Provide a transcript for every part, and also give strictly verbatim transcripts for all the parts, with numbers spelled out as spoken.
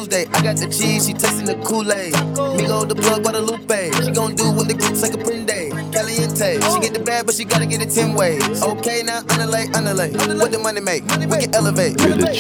Tuesday, I got the cheese, she tasting the Kool-Aid. Migo the plug, Guadalupe. She gon' do what the groups like a prende. Caliente, she get the bag, but she gotta get it ten ways. Okay, now underlay, underlay. What the money make? We can elevate.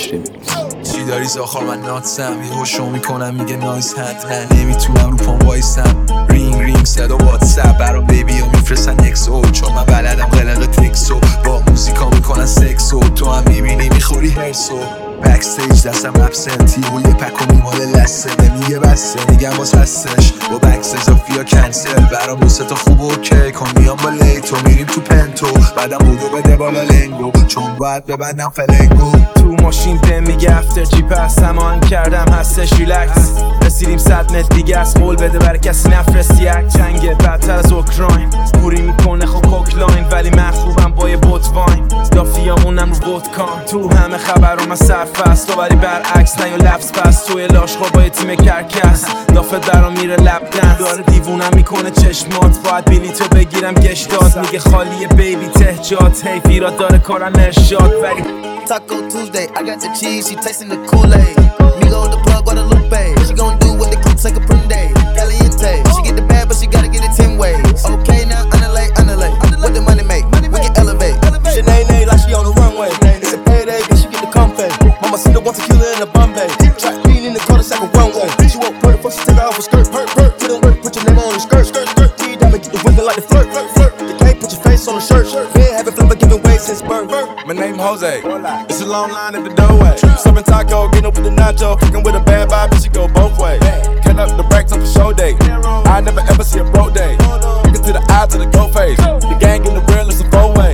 چی داری زاخار من ناتسم یه هوشو میکنم میگه نایس هند نه نمیتونم رو پام وایسم رینگ رینگ صدا واتساپ برا بیبی ها میفرستن اکسو چون من بلدم قلق تکسو با موزیکا میکنن سکسو تو هم میبینی میخوری هرسو بکستیج دستم ابسنتی و یه پک و میمال لسه نمیگه بسته میگم باز هستش با بکس اضافی ها کنسل برام دوسته تا خوب اوکی کن میام با لیتو میریم تو پنتو بعدم بودو بده بالا لنگو چون باید ببندم فلنگو تو ماشین به میگه افتر جی پس همان کردم هستش ریلکس رسیدیم صد متر دیگه از قول بده برای کسی نفرستی یک جنگ بدتر از اوکراین پوری میکنه خب کوکلاین ولی من خوبم با یه بوت واین دافیامونم رو بوتکان تو همه خبرام از صرف است تو ولی برعکس نه یا لفظ پس توی لاشخور با یه تیم کرکس دافت برام میره لب دنس داره دیوونم میکنه چشمات باید بلیتو بگیرم گشتاد میگه خالیه بیبی تهجات هی فیرات داره کارن ارشاد ولی Taco Tuesday, I got the cheese, she tasting the Kool-Aid. Migo the plug, Guadalupe. She gon' do what the groups like a prende. Caliente, she get the bag, but she gotta get it ten ways. Okay, now underlay, underlay. What the money make? We can elevate. Shanae like she on the runway. It's a payday, but she get the compay. Mama see the one tequila in the Bombay. Track bean in the corner, like a runway. She won't put it for she take her off her skirt. Put it work, put your name on the skirt. Skirt, skirt. T-Diamond get the window like the flirt. Flirt. You can't put your face on the shirt. Yeah, haven't flipper giving way since birth. My name Jose. It's a long line at the doorway. Serving taco, getting up with the nacho. Kicking with a bad vibe, but she go both ways. Cut up the racks on the show day. I never ever see a broke day. Looking to the eyes of the go face. The gang in the real is a four way.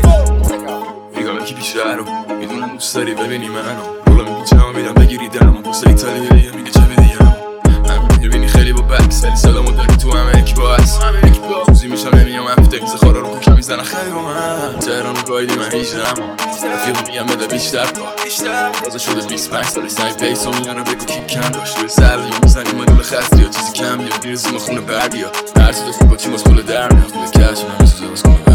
میگم یکی بیشتر رو میدونم دوست داری ببینی منو رولا میگی جمع میدم بگیری درمو دوست ایتالیاییه میگه چه بدیم من میبینی خیلی با بکس ولی سلامو داری تو همه یکی با هست روزی میشم نمیام هفته میزه خارا رو کوکم میزنن خیلی با من تهران رو گایدی من هیچ نما رفیقو میگم بده بیشتر بازه شده بیست و پنج سالی سنی پیسو میانو بگو کی کم داشت روی سر دیگه میزنی مدول خستی یا چیزی کم یا میرزیم خونه بردی یا هر چی داشتی با چی ماسکول در میاد خونه کش نمیسوزه بازکونه